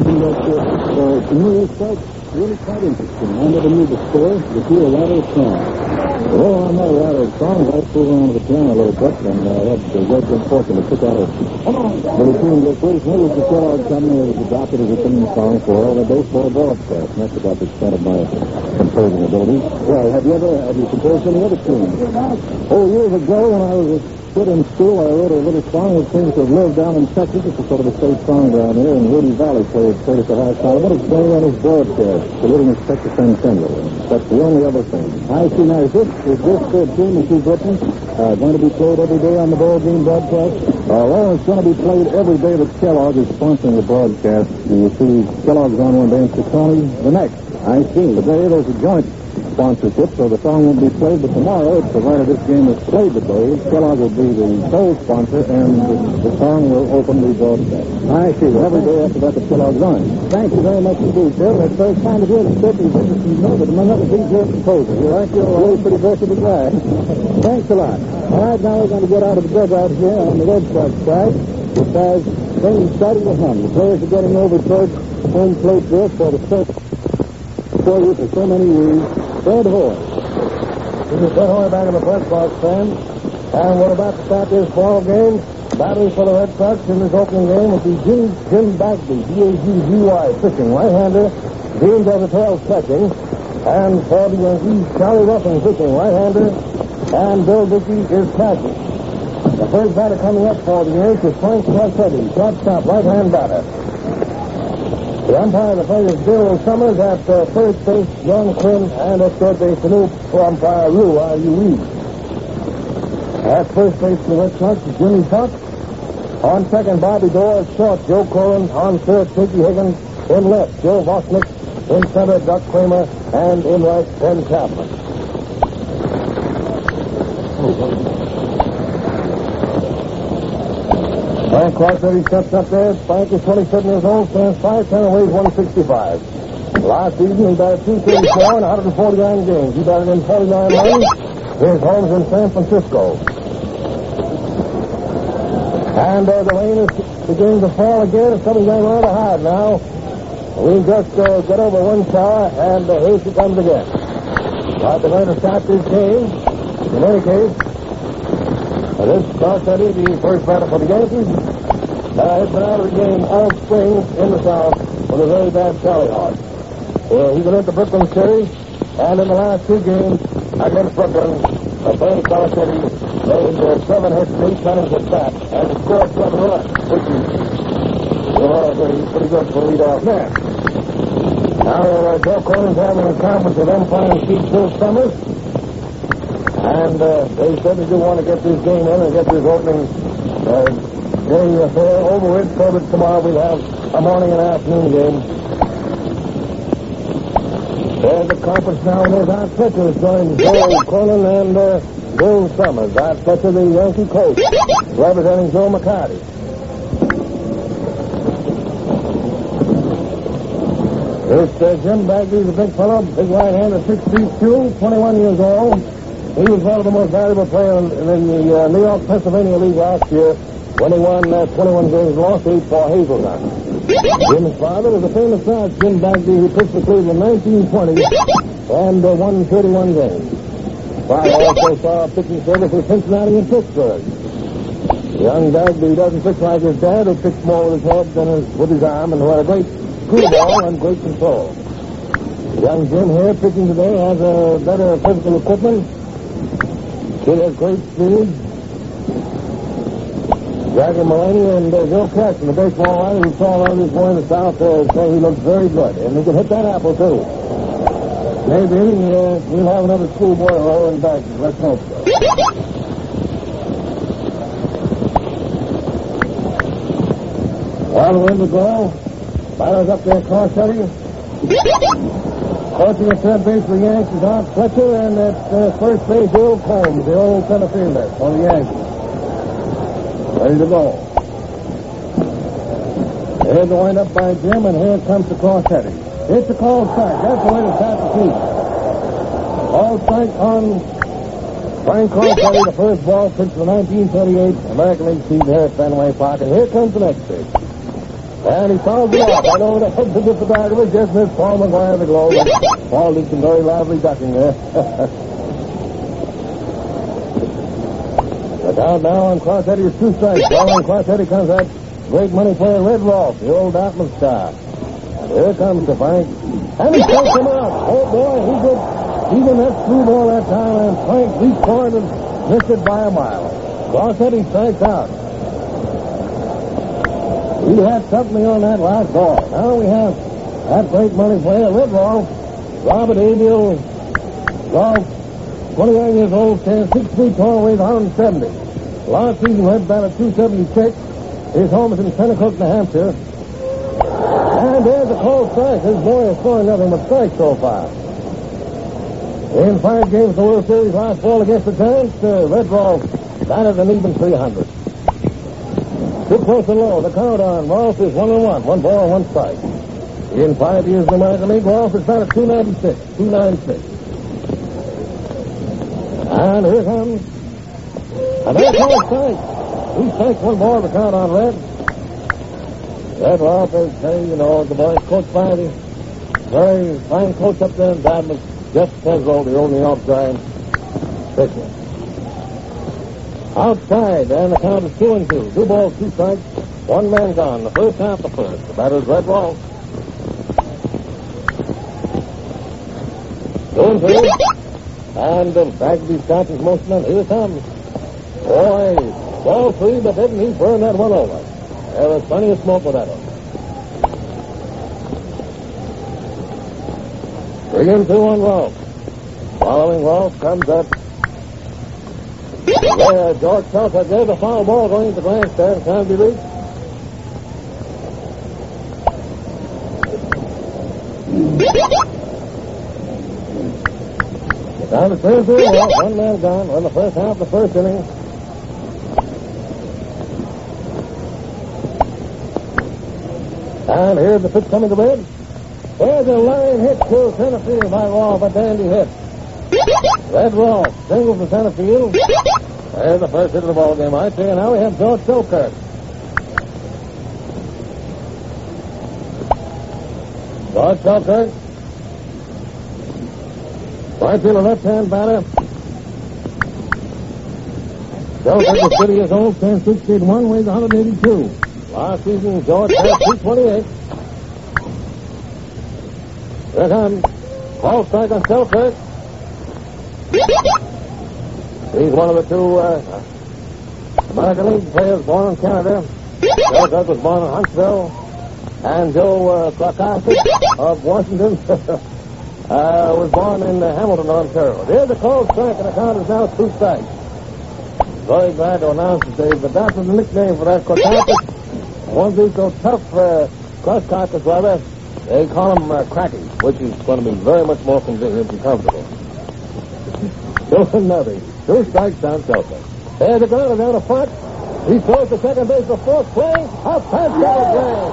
something that, to me, is really quite interesting. I never knew the score, but you were rather strong. Oh, I'm not rather strong. I flew around the piano a little bit, and had the great good fortune to pick out a little tune this week. Here was the Kellogg Company as adopted as a theme song for all the baseball broadcast. And that's about the extent of my composing ability. Well, have you composed any other tunes? Oh, years ago when I was a kid in school, I wrote a little song that seems to have lived down in Texas. It's a sort of a state song down here, and Rudy Valley played at the high side. But it's playing on his broadcast, saluting his Texas Centennial. That's the only other thing. I see. Now, is this tune that you've written going to be played every day on the ball game broadcast? Well, it's going to be played every day that Kellogg is sponsoring the broadcast. You see, Kellogg's on one day and Ciccone the next. I see. Today there's a joint sponsorship, so the song won't be played, but tomorrow, provided this game is played today, Kellogg will be the sole sponsor, and the song will open the broadcast. I see. Every day after that, the Kellogg's on. Thank you very much indeed, Bill. It's very kind of you to sit and visit you know that among other things, you're a composer. You like your really pretty versatile guy. Thanks a lot. All right, now we're going to get out of the dugout here on the Red Sox side, because things started to hum. The players are getting over towards home plate there for the first for you for so many years. Fred Hoy. This is Fred Hoy back in the Red Sox fan. And we're about to start this ball game. Battery for the Red Sox in this opening game will be Jim Bagby, B-A-G-G-Y, pitching, right-hander. Dean Desautel catching. And for the Yankees, Charlie Ruffin pitching, right-hander. And Bill Dickey is catching. The first batter coming up for the Yankees is Frank Crosetti, shortstop, right-hand batter. The umpire of the play is Bill Summers. At first base, John Quinn, and at third base, the new umpire, Rue, R-U-E. At first base, the Red Sox is Jimmy Fox. On second, Bobby Dorr. Short, Joe Cohen. On third, Pinky Higgins. In left, Joe Vosnick. In center, Doc Kramer. And in right, Ken Chapman. Frank Crosetti steps up there. Frank is 27 years old, stands 5'10", and weighs 165. Last season, he batted 234 in 149 games. He batted in 49 runs. His home's in San Francisco. And the rain is beginning to fall again. It's coming down rather hard now. We just get over one shower, and here she comes again. But they're going to start this game. In any case, this Crosetti, the first batter for the Yankees, has been out of the game all spring in the South with a very bad belly heart. He went into Brooklyn series, and in the last two games against Brooklyn, Frank Crosetti made 7 hits, 8 innings at bat, and scored 7 runs, which is pretty good for a leadoff man. Now, Joe Cohen's having a conference with umpire Chief Bill Summers. And they certainly do want to get this game in and get this opening day affair over with so that tomorrow we'll have a morning and afternoon game. There's the conference now, and there's Art Fletcher is joined Joe Cronin and Bill Summers. Art Fletcher, the Yankee coach, representing Joe McCarty. This Jim Bagby is a big fellow, big right-hander, 6 feet 2, 21 years old. He was one of the most valuable players in the New York, Pennsylvania League last year when he won 21 games, lost 8 for Hazelton. Jim's father was a famous guy, Jim Bagby, who pitched for Cleveland in 1920 and won 31 games. Father also saw pitching service with Cincinnati and Pittsburgh. Young Bagby doesn't pitch like his dad, who pitched more with his head than with his arm, and who had a great screwball and great control. Young Jim here pitching today has better physical equipment. He has great speed. Jackie Mulaney and Joe Caston, the baseball writer who saw all this boy in the South, say he looks very good. And he can hit that apple, too. Maybe we'll have another schoolboy rolling back. Let's hope so. Well, we're in the goal. Batter's up there, Crosetti. Coaching at third base for the Yankees, Art Fletcher, and at first base, Earl Combs, the old center fielder for the Yankees. Ready to go. Here's the wind up by Jim, and here comes the Crosetti. It's a called strike. That's the way to start the season. Called strike on Frank Crosetti, the first ball pitched for 1938 American League season here at Fenway Park. And here comes the next pitch. And he fouls it off. Right over the head to the back of it. Just missed Paul McGuire the glove. Paul did some very lively ducking there. The count now on Cross-Eddie is 2 strikes. Following Cross-Eddie comes that great money player Red Rolf, the old Dartmouth star. And here comes the Frank. And he takes him out. Oh, boy, he did. Even that screwball that time, and Frank reached for it and missed it by a mile. Cross-Eddie strikes out. He had something on that last ball. Now we have that great money player, Red Rolf, Robert Abiel Rolf, 29 years old, stands 6 feet tall, weighs 170. Last season, Red batted 276. His home is in Pennacook, New Hampshire. And there's a close strike. His boy is scoring nothing but strikes so far. In 5 games of the World Series last fall against the Giants, Red Rolf batted an even 300. Too close and low. The count on Rolf is 1-1. 1 ball, 1 strike. In 5 years in the American League, Rolf has batted 296. 296. And here comes another close strike. He strikes 1 ball. The count on Red. Red Rolf is, the boy coached by the very fine coach up there in Dartmouth, Jeff Tesreau, the old New York Giants pitcher. Outside, and the count is 2-2. 2 balls, 2 strikes, 1 man gone. The first half, the first. The batter's Red Rolf. 2-2. And back to these Scotches most men. Here it comes. Boy, ball 3, but didn't he burn that one over? There was plenty of smoke with that one. 3-2 on Rolf. Following Rolf comes up. There, George Selkirk. There's a foul ball going into the grandstand. Can't be reached. Down to 3-2. 1 man gone. We're in the first half of the first inning. And here's the pitch coming to Red. There's a line hit to center field by Rolf, a dandy hit. Red Rolf singles to center field. There's the first hit of the ball game, I say. And now we have George Selkirk. George Selkirk. Right field, a left-hand batter. Selkirk is 30 years old, stands 6 feet 1, weighs 182. Last season, George had 228. Here comes. Ball strike on Selkirk. He's one of the 2 American League players born in Canada. Selkirk was born in Huntsville. And Joe Krakowski of Washington was born in Hamilton, Ontario. There's a cold strike, and the count is now 2 strikes. Very glad to announce it, Dave, but that was the nickname for that Krakowski. One of these so tough cross-cockers, rather, they call him Cracky, which is going to be very much more convenient and comfortable. 2-0. 2 strikes down Selkirk. There's the ground down to front. He throws to second base for fourth swing. Up past the game.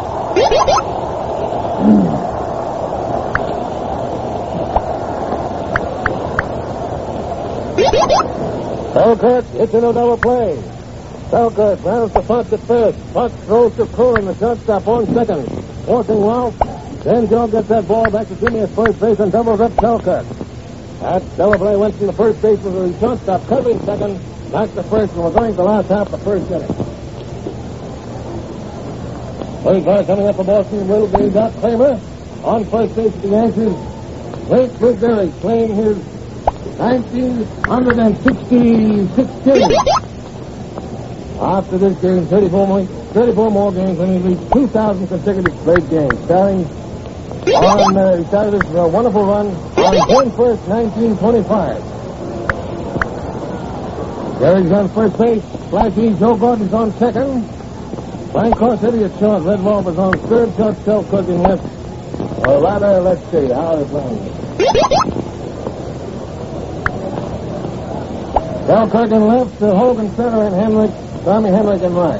Selkirk hits into a double play. Selkirk rounds the front at first. Front throws to Curran, the shortstop on second. Forcing Rolf. Then Joe gets that ball back to Jimmy at first base and doubles up Selkirk. That double play went from the first base with the shortstop covering second. Back to first, and we're going to the last half of the first inning. First guy coming up for Boston will be Doc Kramer. On first base for the Yankees, Blake Grisberry playing his 1966 game. After this game, 34 more games, and he reached 2,000 consecutive played games. He started this wonderful run on June 1st, 1925. Gary's on first base. Flashy Joe Gordon's on second. Frank Cross-Eddie at short. Red Rolf is on third. Short Selkirk in left. Or rather, let's see how they're playing. Selkirk in left, Hogan center, and Tommy Henrik in right.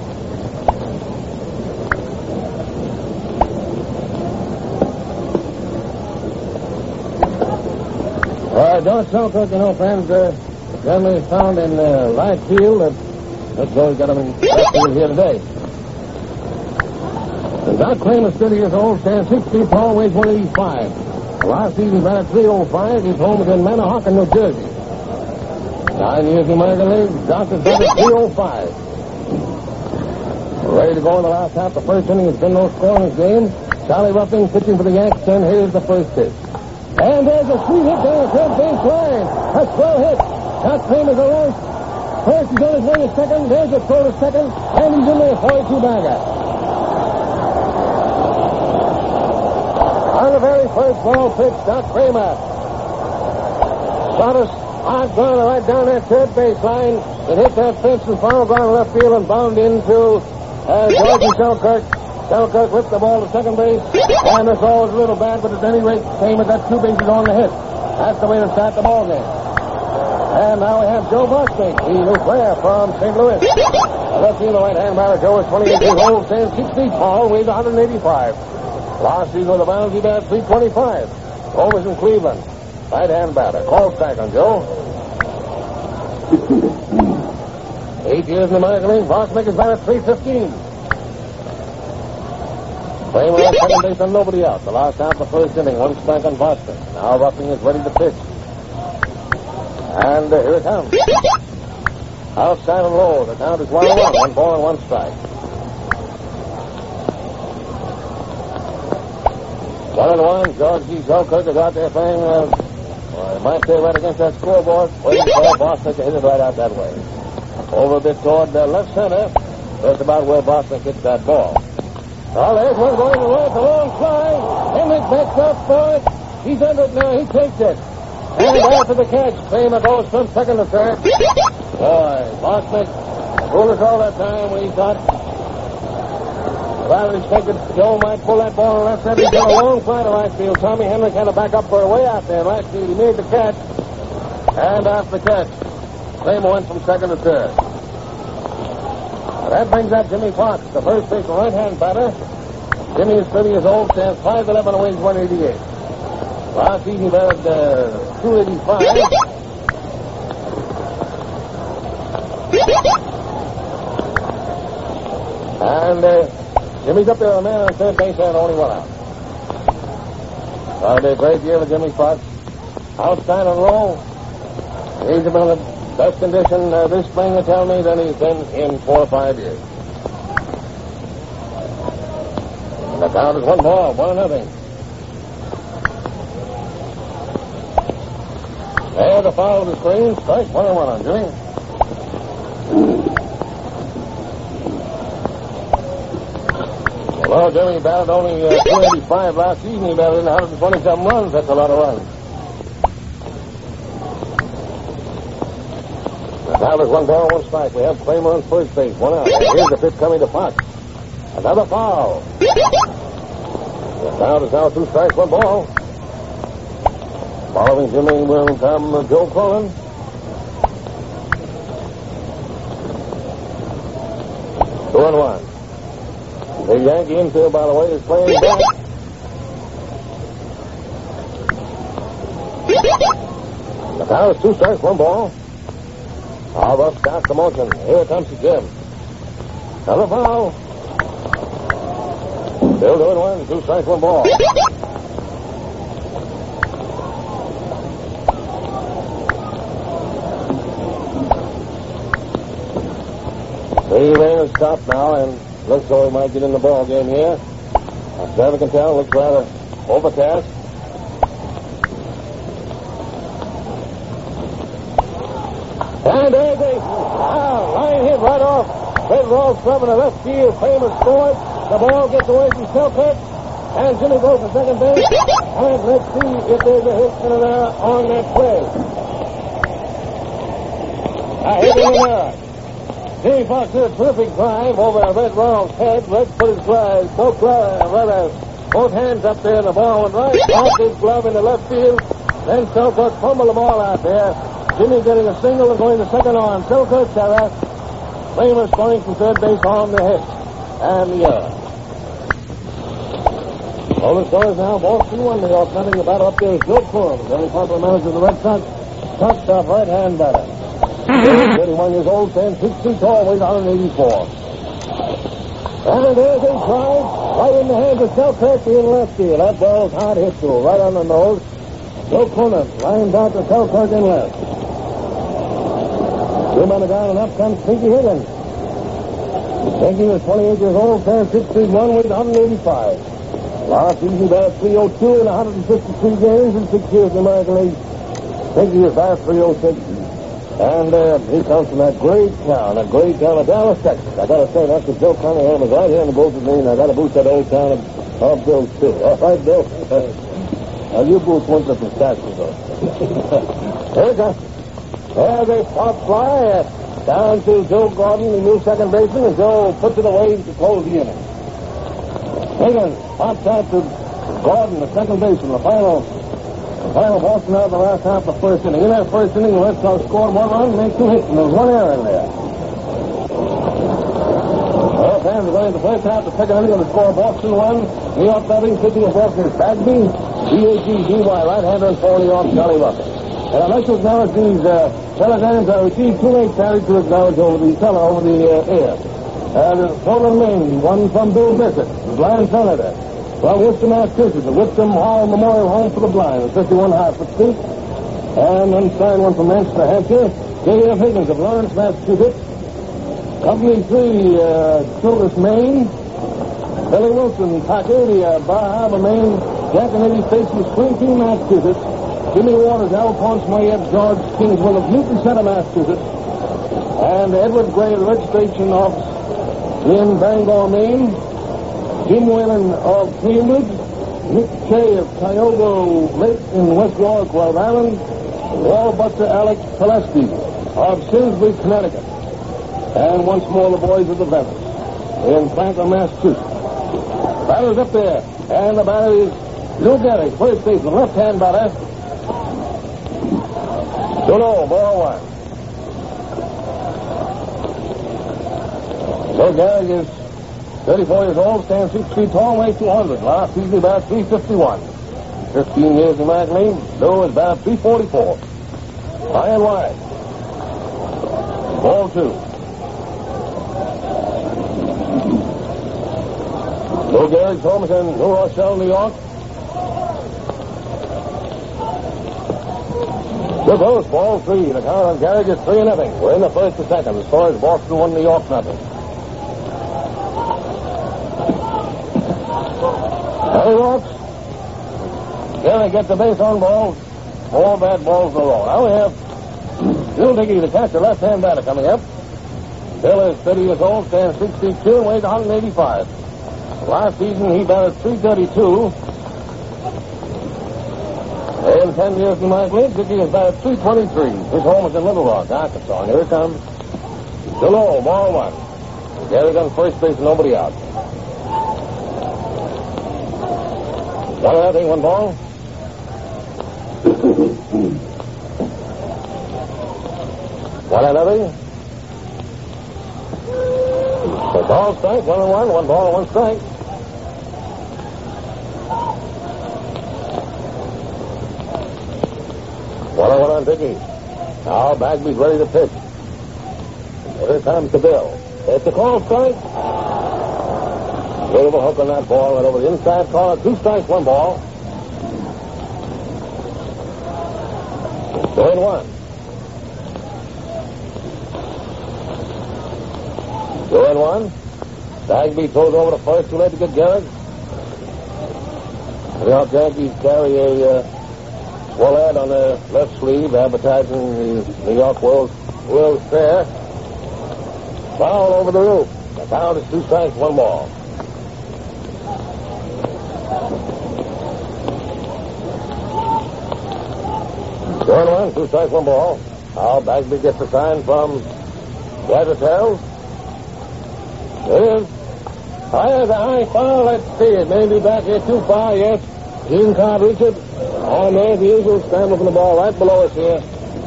George Selkirk, friends, generally is found in right field. That's why we got him in left field here today. And Doc Kramer is 30 years old, stands 6 feet tall, weighs 185. Last season he batted .305. He's home in Manahawkin, New Jersey. 9 years in the American League. Doc has batted .305. Ready to go in the last half. The first inning has been no score in this game. Charlie Ruffing pitching for the Yanks, and here's the first pitch. And there's a sweet hit down the third base line. A slow hit. Doc Kramer's alone. First, he's on his way to second. There's a throw to second, and he's in there, 42-bagger. On the very first ball pitch, Doc Kramer shot a hard ground right down that third base line. It hit that fence and foul ground left field and bound into George and Selkirk. Selkirk whipped the ball to second base, and this all was a little bad, but at any rate, Kramer got 2 bases on the hit. That's the way to start the ball game. And now we have Joe Bostic, the new player from St. Louis. Left field, the right-hand batter. Joe is 28 years old, stands 6 feet tall, weighs 185. Last season with the Browns, he batted .325. Home is in Cleveland. Right-hand batter. Call strike on Joe. 8 years in the American League. Bostic is batted .315. Kramer on second base and nobody out. The last half of the first inning, 1 strike on Bostic. Now Ruffing is ready to pitch. And here it comes. Outside and low. The count is 1-1. 1 ball and 1 strike. 1-1. George G. Selkirk is out there playing, I might say right against that scoreboard, waiting for Bostic to hit it right out that way. Over a bit toward left center. That's about where Bostic hits that ball. Well, there's one going to right. The long fly. Henrik backs up for it. He's under it now. He takes it. And after the catch, Kramer goes from second to third. Boy, Bostic fooled us all that time when he thought rather expected Joe might pull that ball on left side. He got a long fly to right field. Tommy Henrik had to back up for a way out there in right field. He made the catch. And after the catch, Kramer went from second to third. That brings up Jimmy Fox, the first base right-hand batter. Jimmy is 30 years old, stands 5'11" and weighs 188. Last season he batted .285. And Jimmy's up there on a man on third base and only 1 out. That'll be a great year for Jimmy Fox. Outside and low. He's been in the best condition this spring, they tell me, than he's been in 4 or 5 years. And the count is 1 ball, 1-0. There, the foul of the screen. Strike 1-1 on Jimmy. Well, Jimmy batted only .285 last season. He batted in 127 runs. That's a lot of runs. Now there's 1 ball, 1 strike. We have Kramer on first base. 1 out. And here's the pitch coming to Fox. Another foul. The count is now 2 strikes, 1 ball. Following Jimmy will come Joe Cullen. Two and 1. The Yankee infield, by the way, is playing back. The count is 2 strikes, 1 ball. All of us start the motion. Here comes the Jim. Another foul. Still doing 1. 2 strikes, 1 ball. The rain has stopped now, and looks like we might get in the ball game here. As never can tell, looks rather overcast. And there's a line hit right off. Fred Rolls from in the left field. Kramer scored. The ball gets away from Selkirk. And Jimmy goes to second base. And let's see if there's a hit in an error on that play. A hit in an error. Jimmy Fox did a terrific drive over Red Rolls' head. Red put his glove, both hands up there, and the ball went right off his glove in the left field. Then Selkirk fumbled the ball out there. Jimmy getting a single and going to second on Selkirk's error. Kramer scoring from third base on the hit. And the error. All the scores now, Boston 1, New York nothing. The batter up there is Joe Cullen, very popular manager of the Red Sox. Top stuff, right-hand batter. 31 years old, stands 6 feet tall, weighs 184. And there's a try, right in the hands of Selkirk in left field. That ball's hard hit to right on the nose. Joe Conant lines out to Selkirk in left. Two men are down, and up comes Pinky Higgins. Pinky was 28 years old, stands 6 feet 1, weighs 185. Last season he batted .302 in 153 games in 6 years in the American League. Pinky is batted .306. And he comes from that great town of Dallas, Texas. I gotta say, that's what Joe Cunningham is right here in the booth with me, and I gotta boost that old town of Bill, too. All right, Bill? Now, you boost one of the pistachios, though. Here it comes. There's a pop fly down to Joe Gordon, the new second baseman, and Joe puts it away to close the inning. Higgins pops out to Gordon, the second baseman, the final Boston out of the last half of the first inning. In that first inning, the Red Sox scored 1 run and made 2 hits, and there was 1 error in there. Well, fans are going to the first half of the second inning to score Boston 1, New York nothing. Pitching of Boston is Bagby, B-A-G-D-Y, right-hander, and for New York, Charlie Russell. And I'd like to acknowledge these telegrams. I received 2 late carried to acknowledge over the air. Portland, Maine, one from Bill Bissett, the blind senator. From Worcester, Massachusetts, the Whitcomb Hall Memorial Home for the Blind, 51 Hartford Street. And unsigned one from Manchester, Hampshire, J.F. Higgins of Lawrence, Massachusetts. Company 3, Childress, Maine. Billy Wilson, Tacodia, Bar Harbor, Maine. Jack and Eddie Stacy, Springfield, Massachusetts. Jimmy Waters, Alphonse Moyet, George Kingsville of Newton Center, Massachusetts. And Edward Gray, the registration office in Bangor, Maine. Jim Whalen of Cambridge. Nick Shea of Tioga Lake in West Warwick, Rhode Island. Wallbuster Alex Pileski of Simsbury, Connecticut. And once more the boys of the Venice in Franklin, Massachusetts. Batter's up there. And the batter is Lou Gehrig, first baseman, left-hand batter. 2-0, ball 1. Lou Gehrig is 34 years old, stands 6 feet tall, weighs 200. Last season, about 351. 15 years in the American League. Lou is about 344. High and wide. Ball 2. Lou Gehrig's home is in New Rochelle, New York. Good goes, ball 3. The count on Gehrig is 3-0. We're in the first to second. The score is Boston 1, New York nothing. He walks. Gehrig gets the base on balls. 4 bad balls in a row. Now we have Bill Dickey, the catcher, left-hand batter, coming up. Bill is 30 years old, stands 6 feet 2, and weighs 185. Last season, he batted .332. In 10 years in my league, Dickey has batted .323. His home is in Little Rock, Arkansas. And here it comes. 2-0, ball 1. Gehrig on first base, nobody out. 1-0, 1 ball. One another. So ball strike, 1-1, 1 ball, 1 strike. One on Dickey. Now Bagby's ready to pitch. Here comes the Bill. It's a call strike. Beautiful hook on that ball. Went over the inside corner. 2 strikes, 1 ball. 2-1. 2-1. Bagby throws over the first, too late to get Gehrig. The New York Yankees carry a swell ad on their left sleeve advertising the New York World's Fair. Foul over the roof. The count is 2 strikes, 1 ball. Going 1, 2 strikes, 1 ball. Now Bagby gets a sign from Gadgetels. It is. High the high foul. Let's see. It may be back here too far, yes. Gene can't reach it. And there's the usual scramble from the ball right below us here.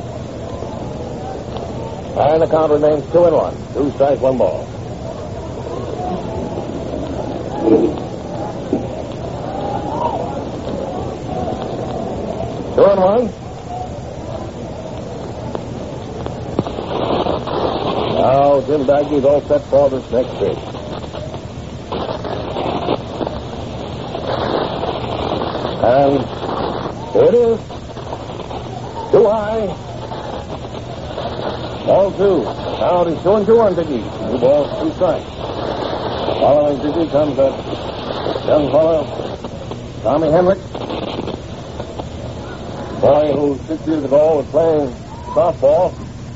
And the count remains 2-1. 2 strikes, 1 ball. Two and one. Now Jim Bagby's all set for this next pitch. And here it is. Too high. Ball 2. Now he's 2-2 on Dickey. 2 balls, 2 strikes. Following Dickey comes that young fellow, Tommy Henrik. Boy who 6 years ago was playing softball.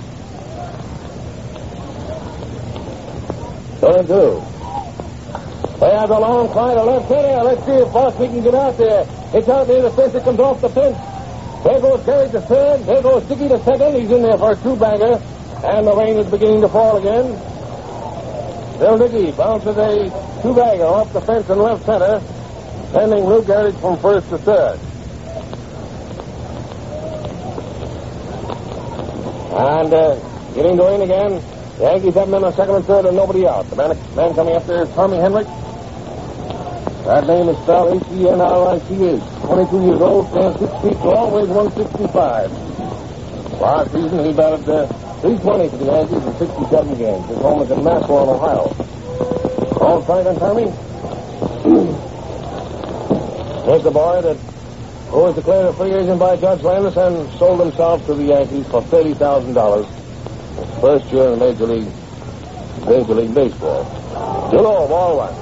2-2. They have a long fly to left center. Let's see if Foskey can get out there. It's out near the fence. It comes off the fence. There goes Gary to third. There goes Dickey to second. He's in there for a 2-bagger. And the rain is beginning to fall again. Bill Dickey bounces a 2-bagger off the fence in left center, sending Lou Gehrig from first to third. And getting to rain again. The Yankees have men on second and third and nobody out. The man coming up there is Tommy Henrik. That name is spelled Henrich. 22 years old, stands 6 feet tall, weighs 165. Last season, he batted 320 for the Yankees in 67 games. His home is in Massillon, Ohio. All right, on Tommy. Here's the boy that was declared a free agent by Judge Landis and sold himself to the Yankees for $30,000. His first year in Major League Baseball. 2-0, ball 1.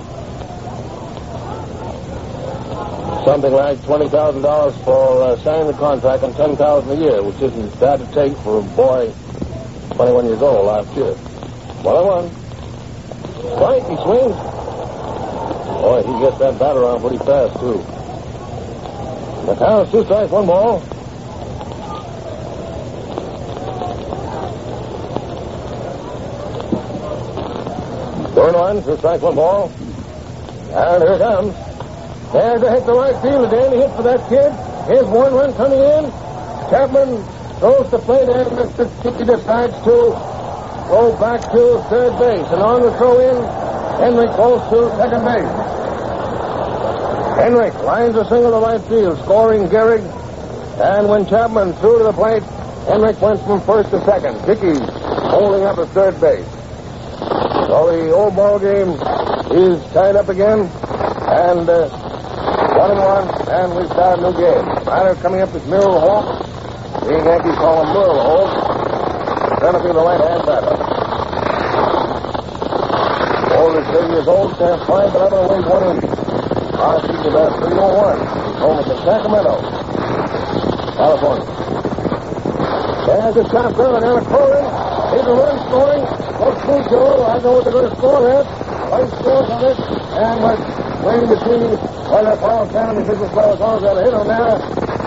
Something like $20,000 for signing the contract and $10,000 a year, which isn't bad to take for a boy 21 years old last year. 1-1. Right, he swings. Boy, he gets that bat around pretty fast, too. The count is 2 strikes, 1 ball. Turn 1, 2 strikes, 1 ball. And here it comes. There's a hit to right field. A dandy hit for that kid. Here's 1 run coming in. Chapman throws the plate and Mr. Dickey decides to go back to third base. And on the throw in, Henrik goes to second base. Henrik lines a single to right field, scoring Gehrig. And when Chapman threw to the plate, Henrik went from first to second. Dickey holding up at third base. So the old ball game is tied up again. And 1-1, and we start a new game. Batter coming up is Merle Hawk. The Yankees call him Merle Hawk. Center field, the right-hand batter. Old is 30 years old, stands 5'11", and weighs 180. Last season about 301. He's home in Sacramento, California. There's a shotgun and Alec Corin. He's a run scoring. Looks good, Joe. I know what they're going to score at. White scores on it, and we're waiting to see whether Paul Cannon and Business Flowers are going to hit on there.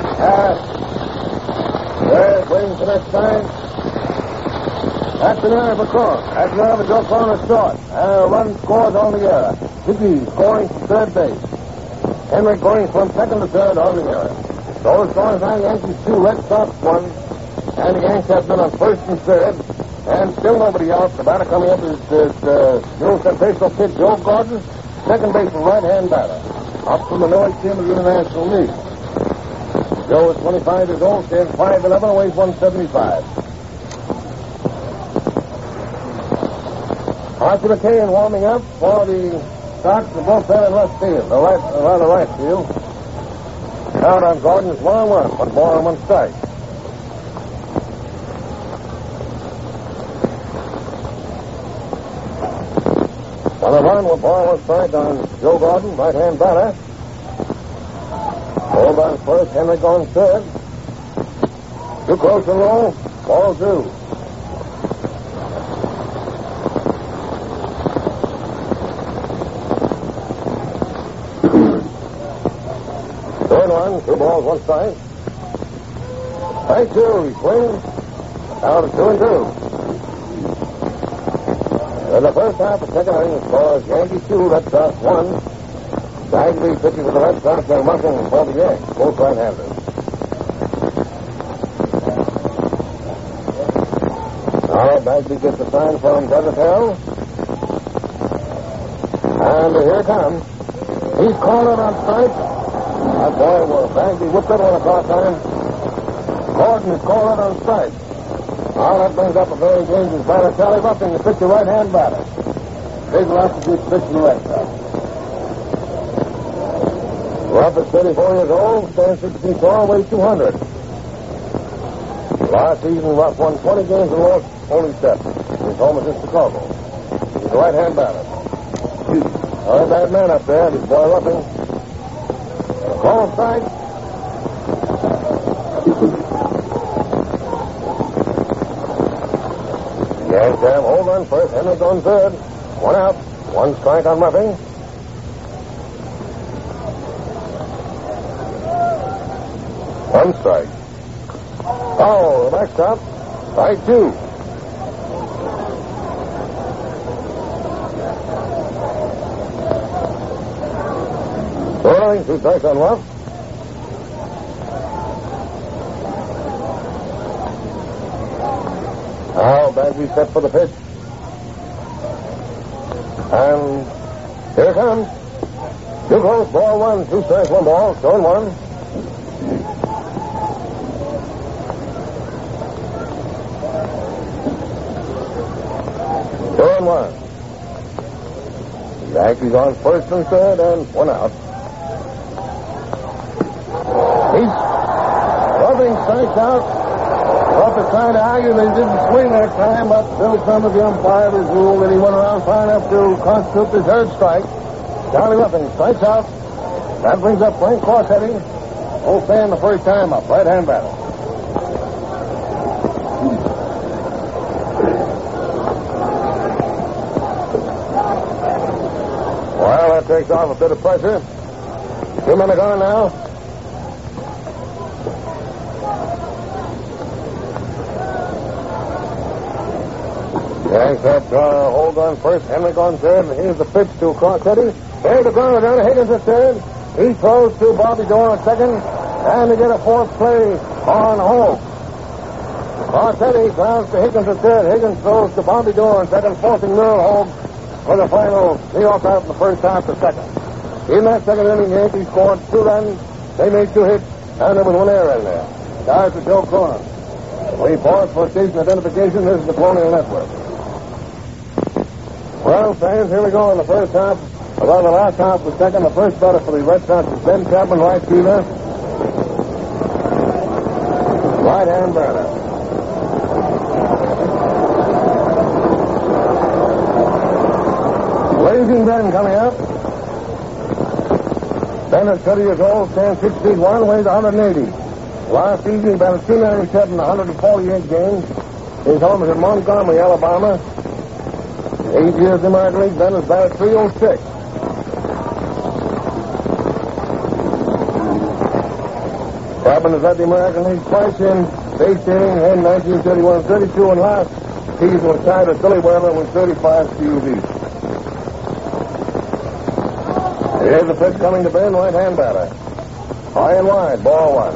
They're waiting for next time. That's an error for Cron. That's an error for Joe Cron is short. And a run scores on the error. Dickey scoring from third base. Henrik going from second to third on the error. So as far as the Yankees 2, Red Sox 1, and the Yankees have been on first and third, and still nobody out. The batter coming up is new sensational kid Joe Gordon, second baseman, right-hand batter, up from the Norwich team of the International League. Joe is 25 years old, stands 5'11", and weighs 175. Archie McCann warming up for the Sox, the bullpen in left field, the right field. Count on Gordon is 1-1, 1 ball and 1 strike. On the run, 1 ball, 1 strike on Joe Gordon, right-hand batter. Hold on first, Henrik on third. Too close to roll, ball 2. Third 1, 2 balls, 1 strike. Strike 2, he swings. Down to 2-2. In the first half of the second inning, scores Yankees 2, Red Sox 1. Bagley pitching for the Red Sox and Mushing for the Yankees, both right-handers. Now Bagley gets a sign from Desert Hill. And here it comes. He's called it on strike. That boy, Bagley whipped that one across time. Gordon is called it on strike. Now that brings up a very dangerous batter, Charlie Ruffing, the pitcher, right-hand batter. Big Rocky pitch to the Red Sox. Ruff is 34 years old, stands 6 feet tall, weighs 200. Last season, Ruff won 20 games and lost only 7. His home is in Chicago. He's a right-hand batter. Not a bad man up there, this boy Ruffing. Call strike. Yanks have hold on first, Henrik on third. 1 out, 1 strike on Ruffing. One strike. Oh, the backstop. Strike 2. Rolling, 2 strikes on Ruff. Now Bagby set for the pitch. And here it comes. Too close, ball 1, 2 strikes, 1 ball, 2-1. Yankees on first and third, and 1 out. He's Ruffing strikes out. Ruff is trying to argue that he didn't swing that time, but Bill Summers, the umpire, has ruled that he went around far enough to constitute the 3rd strike. Charlie Ruffing strikes out. That brings up Frank Corsetti. Old fan the first time up, right-hand batter. Well, that takes off a bit of pressure. 2 men are gone now. Yanks have hold on first, Henrik on third, and here's the pitch to Corsetti. Here's the ground down to Higgins at third. He throws to Bobby Dorr at second, and they get a 4th play on Hogue. Corsetti grounds to Higgins at third. Higgins throws to Bobby Dorr at second, forcing Merle Hogue for the final leadoff out in the first half to second. In that second inning, the Yankees scored 2 runs. They made 2 hits, and there was 1 error in there. Guys to Joe Cronin. We pause for station identification. This is the Colonial Network. Well, fans, here we go in the first half. Well, the last half was second. The first batter for the Red Sox is Ben Chapman, right fielder. Right-hand batter. Blazing Ben coming up. Ben is 30 years old, stands 6 feet 1, weighs 180. Last season, he batted 297 in 148 games. His home is in Montgomery, Alabama. 8 years in the American League, Ben has batted 306. Chapman has led the American League twice in base hitting in 1931 32, and last season was tied with Billy Weber with 35 QBs. Here's the pitch coming to Ben, right-hand batter. High and wide, ball 1.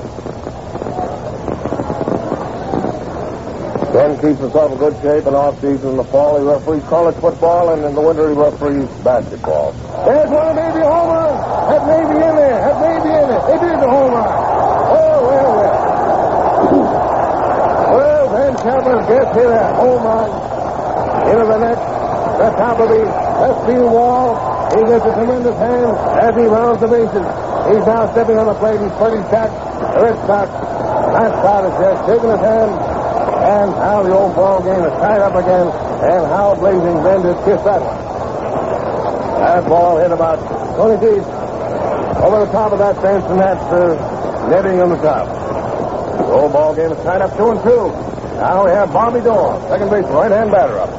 Ben keeps himself in good shape in off-season. In the fall, he referees college football, and in the winter, he referees basketball. There's one, maybe a home run. That may be in there. That may be in it. It is a home run. Oh, well. Well, Ben Chapman gets hit a home run into the net, the top of the left field wall. He gets a tremendous hand as he rounds the bases. He's now stepping on the plate. He's pretty tapped. The Red Sox mascot is just shaking his hand. And how the old ball game is tied up again, and how Blazing Ben did kiss that one. That ball hit about 20 feet over the top of that fence, and that's netting on the top. The old ball game is tied up 2-2. Now we have Bobby Dorr, second base, right-hand batter up.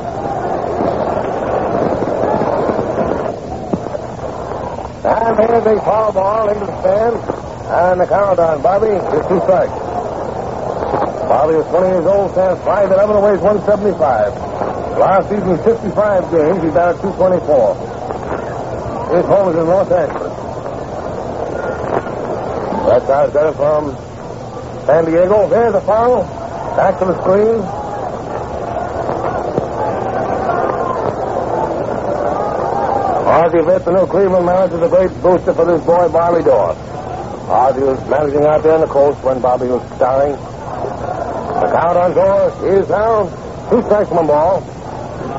And here's a foul ball into the stand, and the count on Bobby is 2 strikes. Bobby is 20 years old, stands 5'11", weighs 175. Last season, 55 games, he batted 224. His home is in Los Angeles. That guy's got it from San Diego. There's the foul. Back to the screen. Ozzie Vitt, the new Cleveland manager, is a great booster for this boy, Bobby Dorr. Ozzie was managing out there on the coast when Bobby was starring. The count on Dorr is now 2 strikes, 1 ball.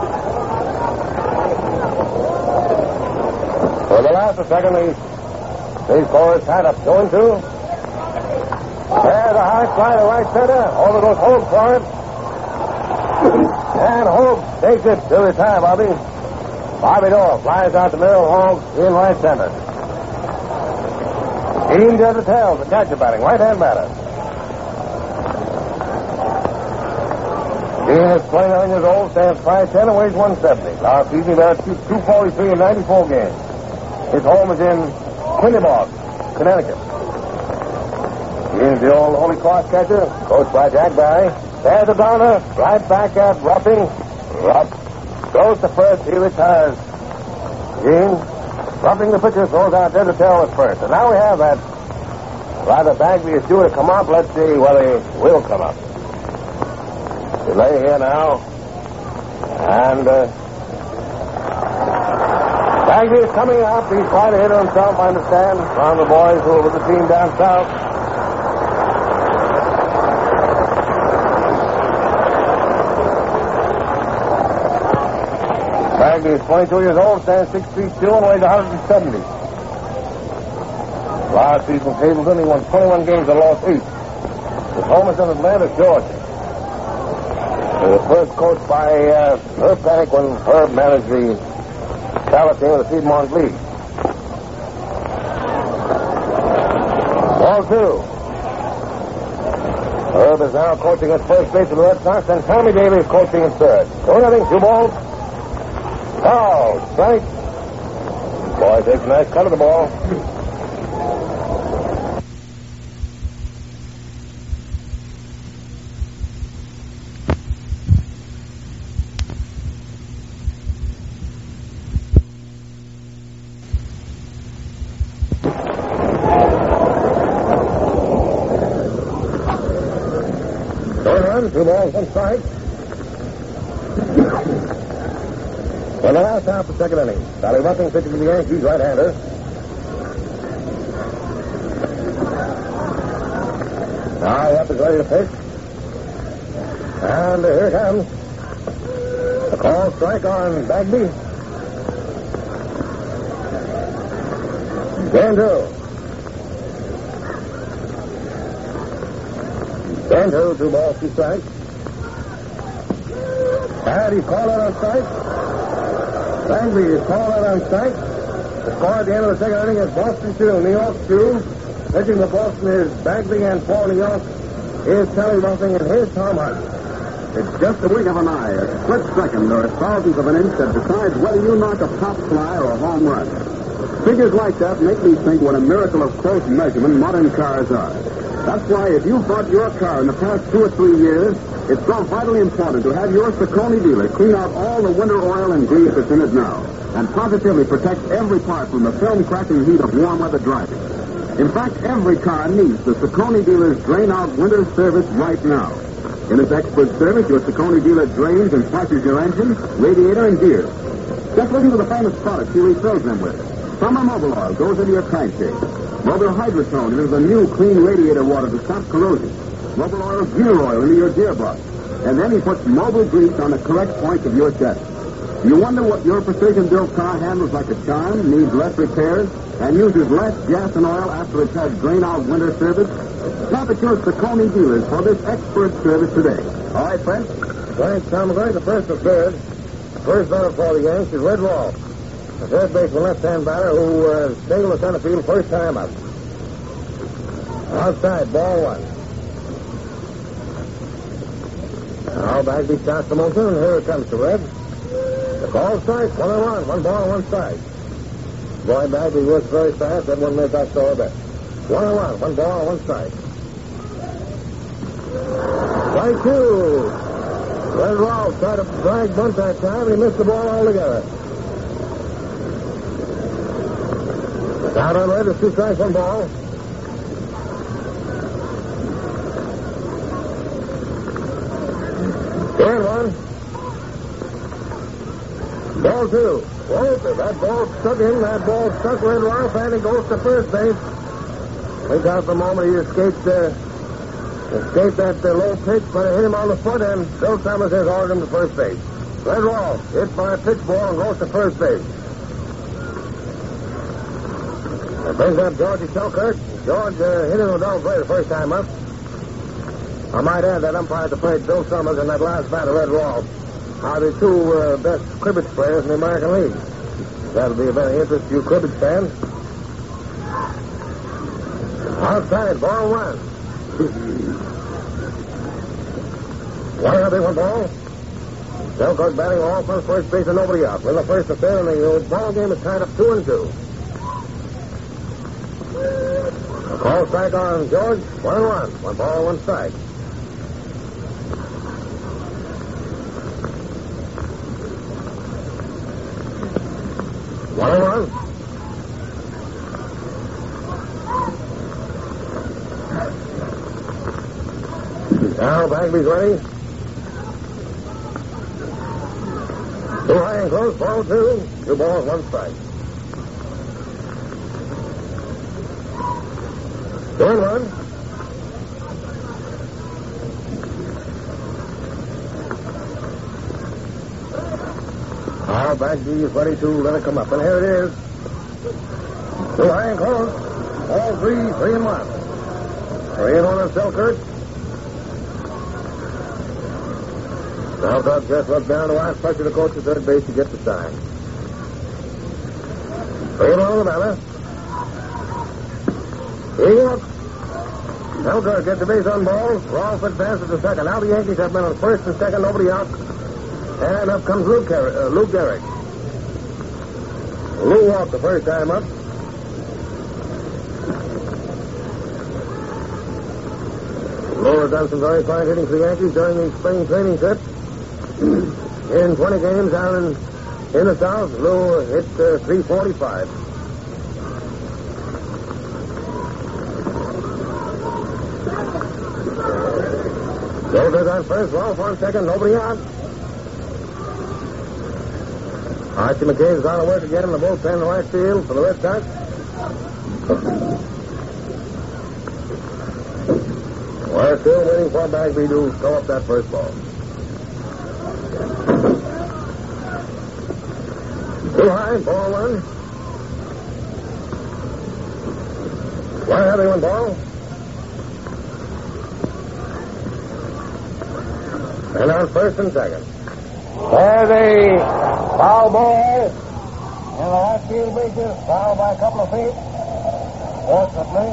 For the last second, the These scorers tied up 2-2. There's a high fly to right center. Over goes Hogue for it. And Hogue takes it to retire, Bobby. Bobby Doyle flies out the middle. Hogue in right center. Dean Desautel, the catcher batting, right-hand batter. Dean is 29 years old, stands 5'10", and weighs 170. Last season he batted 243 in 94 games. His home is in Quinnebog, Connecticut. Dean is the old Holy Cross catcher, coached by Jack Barry. There's a downer, right back at Rupping. Rupp goes to first, he retires. Dean, Rupping the pitcher, throws out Desautel at first. And now we have that. Rather Bagby is due to come up. Let's see whether he will come up. Delay here now. And Bagby is coming up. He's quite a hitter himself, I understand, from the boys who are with the team down south. Bagby is 22 years old, stands 6 feet 2 and weighs 170. Last season, Hazleton, he won 21 games and lost 8. His home is in Atlanta, Georgia. He was first coached by Herb Panic when Herb managed the Charlotte team of the Piedmont League. Ball 2. Herb is now coaching at first base of the Red Sox, and Tommy Daly is coaching at third. 2-0, 2 balls. Foul, strike. Boy takes a nice cut of the ball. Two balls, one strike. Well, the last half of the second inning. Sally Rupping pitches to the Yankees, right-hander. Now Rupp is ready to pitch. And here it comes. A call strike on Bagby. Game 2. Game 2, 2 balls, 2 strikes. And he's called out on strike. Bagby is called out on strike. The score at the end of the second inning is Boston 2, New York 2. Pitching for Boston is Bagby, and for New York is Sally Rupping, and here's Tom Hunt. It's just a wink of an eye, a split second, or a thousandth of an inch that decides whether you knock a pop fly or a home run. Figures like that make me think what a miracle of close measurement modern cars are. That's why if you bought your car in the past 2 or 3 years, it's so vitally important to have your Ciccone dealer clean out all the winter oil and grease that's in it now, and positively protect every part from the film-cracking heat of warm weather driving. In fact, every car needs the Ciccone dealer's drain-out winter service right now. In its expert service, your Ciccone dealer drains and flushes your engine, radiator, and gears. Just listen to the famous products he refills them with. Summer Mobil Oil goes into your crankcase. Mobil Hydrotone into the new clean radiator water to stop corrosion. Mobil Oil Gear Oil into your gearbox. And then he puts Mobil grease on the correct points of your chest. You wonder what your precision-built car handles like a charm, needs less repairs, and uses less gas and oil after it's had drain-out winter service? Stop at your Ciccone dealers for this expert service today. All right, Fred? Thanks, Tom. We're going to first or third. The first batter for the Yanks is Red Rolfe, the third baseman left-hand batter who singled the center field first time up. Outside, ball 1. Now Bagby starts the motion, and here it comes to Red. The call strike, 1-1, 1 ball, 1 strike. Boy, Bagby works very fast. That one made that score a bit. 1-1, 1 ball, 1 strike. Strike 2. Red Rolfe tried to drag bunt that time, and he missed the ball altogether. Down on Red, it's 2 strikes, 1 ball. Here 1. Ball 2. Walter, that ball stuck in. That ball stuck Red Rolfe, and he goes to first base. Look out for a moment. He escaped that low pitch, but it hit him on the foot, and Bill Summers has ordered him to first base. Red Rolfe hit by a pitch ball and goes to first base. That brings up Georgie Selkirk. George hit him with double play the first time up. I might add that umpire that played Bill Summers in that last bat of Red Wall are the two best cribbage players in the American League. That'll be a very interest to you cribbage fans. Outside, ball one. 1-1 ball. Selkirk batting all from first base and nobody out. With the first to third, and the ball game is tied up 2-2. A call strike on George. 1-1. 1 ball, 1 strike. One. Now Bagby's ready. Too high and close, ball 2. 2 balls, 1 strike. 2-1. Now Bagby is ready to let it come up, and here it is. Too high and close. All 3, 3-1. 3-1 on Selkirk. Now Doug just looked down to ask pressure to coach the third base to get the sign. 3-1 on the batter. He walks. Selkirk gets the base on balls. Rolford advances to second. Now the Yankees have been on first and second, nobody out. And up comes Luke Gehrig. Lou walked the first time up. Lou has done some very fine hitting for the Yankees during the spring training trip. In 20 games down in the South, Lou hit .345. Goldberg on first, Rolf on second, nobody out. Archie McCabe's on the work again in the bullpen in the right field for the Red Sox. We're still waiting for Bagby to throw up that first ball. Too high, ball 1. 1 ball. And on first and second. There's a foul ball in the right field bleachers, foul by a couple of feet. Fortunately.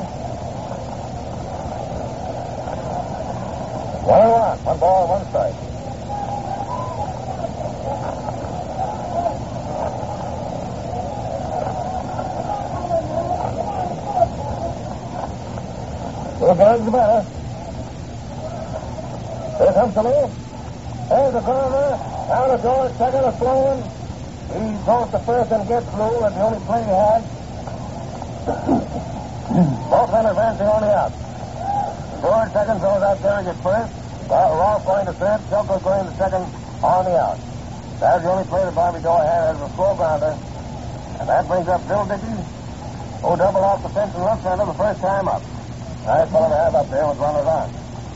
1-1. 1 ball, 1 strike. Here goes the batter. Here comes the lead. There's the corner. Down to George, second is flowing. He throws to first and gets through. That's the only play he had. Both men advancing on the out. George second throws out Gehrig at first. Rolf going to third. Selkirk going to second on the out. That's the only play that Bobby Doyle had as a slow grounder. And that brings up Bill Dickey, who doubled off the fence and left center the first time up. Nice fellow to have up there with runners on.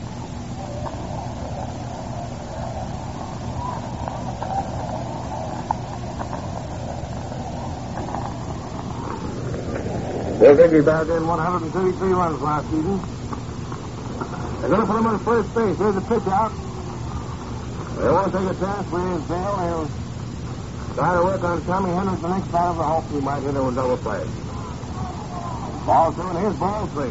Bill Dickey batted in 133 runs last season. They're going to put him on first base. Here's the pitch out. They won't take a chance with his bail. He'll try to work on Tommy Henrich the next time. I hope he might hit him with double play. Ball 2, and here's ball 3.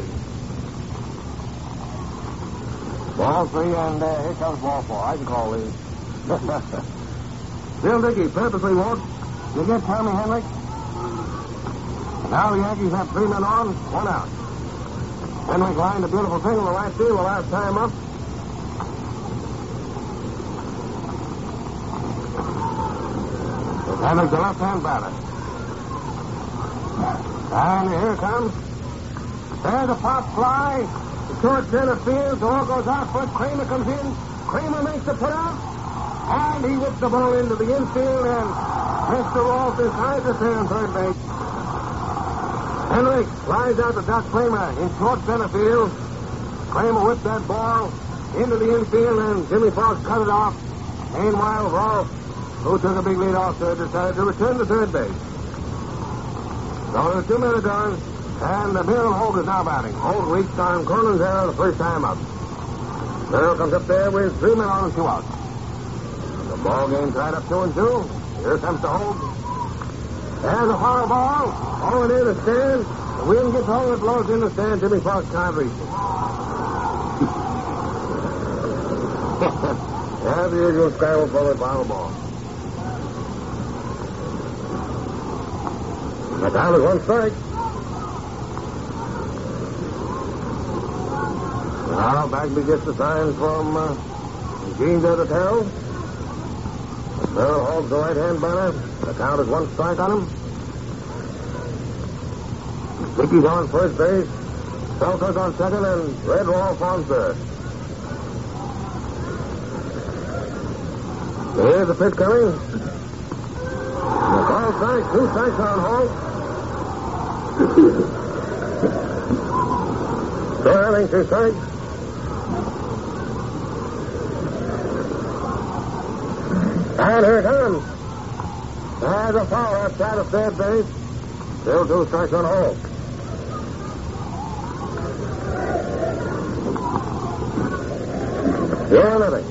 Ball 3, and here comes ball 4. I can call these. Bill Dickey purposely walked to get Tommy Henrich. Now the Yankees have 3 men on, 1 out. Henrich lined a beautiful single to right field the last time up. Henrich, the left-hand batter. And here it comes. There's a pop fly. Short center field. The ball goes out. First Kramer comes in. Kramer makes the put out. And he whips the ball into the infield. And Mr. Rolf is high to third base. Henrich flies out to Doc Kramer in short center field. Kramer whipped that ball into the infield, and Jimmy Fox cut it off. Meanwhile, Rolf, who took a big lead off third, decided to return to third base. So the 2 men are gone. And Bill Hogue is now batting. Hogue reached on Conan's error the first time up. Bill comes up there with 3 men on and 2 outs. The ball game tied up 2-2. Here comes the Hogue. There's a foul ball. Over near the stand. The wind gets all it blows in the stand. Jimmy Fox can't reach it. That's the usual scramble forward foul ball. The count is 1 strike. Now Bagby gets the sign from Eugene Desotero. Bill Hogue's the right-hand batter. The count is 1 strike on him. Dickey's on first base. Selkirk on second, and Red Rolfe on third. Here's the pitch coming. The call strike, 2 strikes on Hogue. Troy Irving, 2 strikes. And here it comes. There's a foul outside of third base. Still 2 strikes on Hogue. You're living.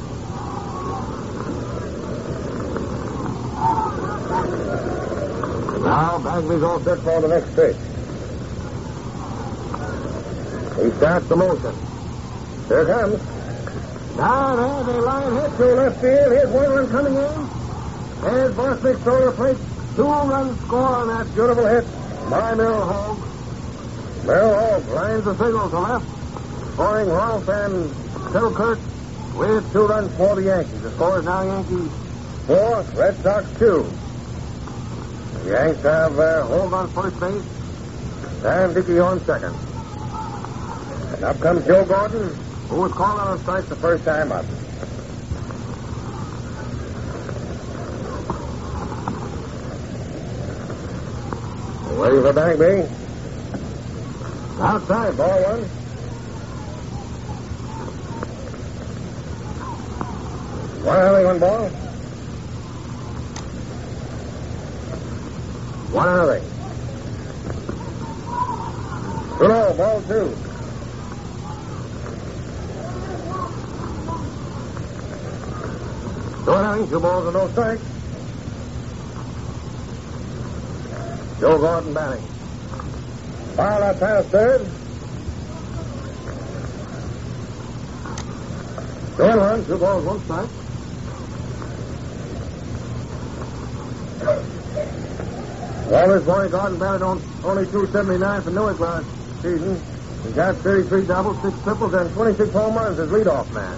Now Bagby's all set for the next pitch. He starts the motion. Here it comes. Now there's a line hit to left field. Here's one run coming in. There's Bosnick's throw to plate. 2-run score on that beautiful hit by Bill Hogue. Bill Hogue lines the signal to left, scoring Rolfe and Selkirk with 2 runs for the Yankees. The score is now Yankees 4, Red Sox 2. The Yanks have Hogue on first base and Dickey on second. And up comes Joe Gordon, who was called on strike the first time up. Waiting for Bagby. Outside, ball 1. One early, 1 ball. 1 early. 2-0, ball 2. Going 2 balls and no strikes. Joe Gordon batting. Foul outside of third. 2-1, 2 balls, 1 strike. Well, this boy Gordon batted on only .279 for Newark last season. He got 33 doubles, 6 triples, and 26 home runs as leadoff man.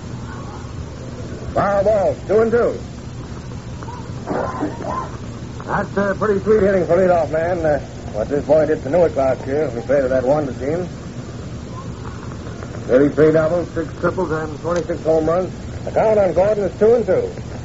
Foul ball, 2-2. That's pretty sweet hitting for leadoff man. What this boy did for Newark last year, we played that Wonder team. 33 doubles, 6 triples, and 26 home runs. The count on Gordon is 2-2.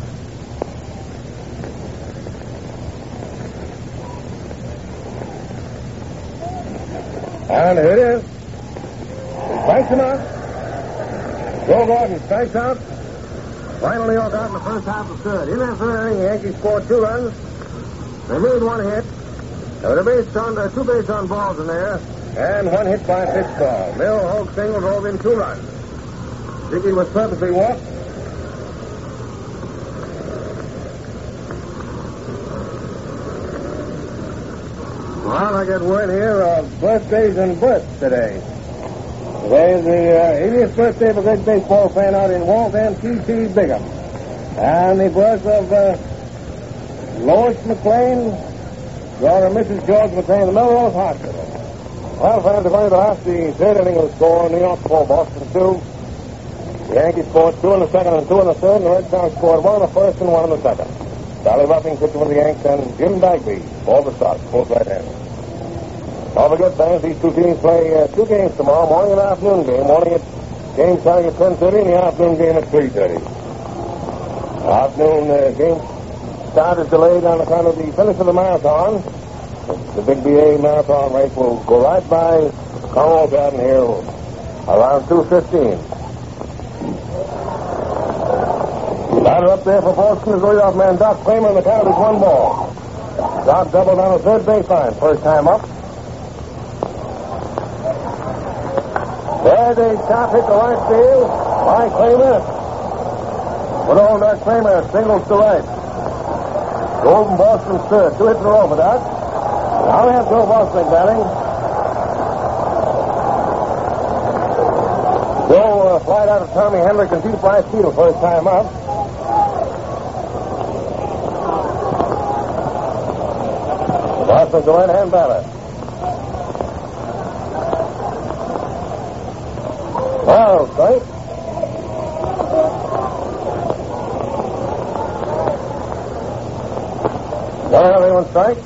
And here it is. He strikes him out. Joe Gordon strikes out. Finally all out in the first half of third. In that third inning, the Yankees scored 2 runs. They made 1 hit. There were 2 base on balls in there, and 1 hit by a pitch ball. Bill Hogue single drove in 2 runs. Dickey was purposely walked. Well, I get word here of birthdays and births today. Today's the 80th birthday of a great baseball fan out in Waltham, T.T. Bigham. And the birth of Lois McLean, daughter Mrs. George McLean, of the Melrose Hospital. Well, fans, are going to ask the third inning of the score. New York 4, Boston 2. The Yankees scored 2 in the second and 2 in the third, and the Red Sox scored 1 in the first and 1 in the second. Sally Ruffing pitching for the Yanks, and Jim Bagby for the Sox, both right-handed. Don't forget, fans, these 2 teams play 2 games tomorrow, morning and afternoon game. Morning at game starting at 10:30, and the afternoon game at 3:30. Afternoon game start is delayed on account of the finish of the marathon. The big BA marathon race will go right by Conwell Garden here around 2:15. Batter up there for Boston is leadoff man Doc Kramer, and the count is 1 ball. Doc doubled on the third baseline, first time up. There's a shot hit to right field by Kramer. Good old Doc Kramer singles to right. Golden Boston third. 2 hits in a row for Doc. Now we have Joe Boston batting. Joe flied out of Tommy Hendrick and deep right field first time up. Boston's the right-hand batter. Wild strike. One strike.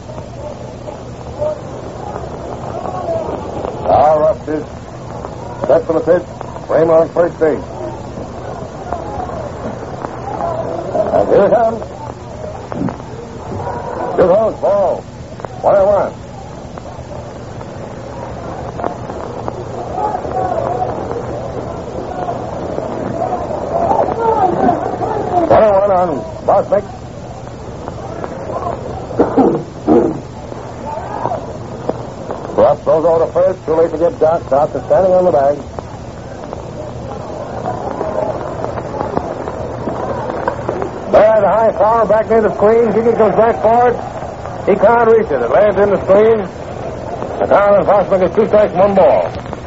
Now Ruff is set for the pitch. Kramer on first base. And here it comes. 2 goes, ball. 1-1. On Bosnick. Ruff throws over to first. Too late to get Doc. Doc is standing on the bag. There's a high foul back near the screen. Hickey comes back for it. He can't reach it. It lands in the screen. The count on Bosnick is 2 strikes, 1 ball.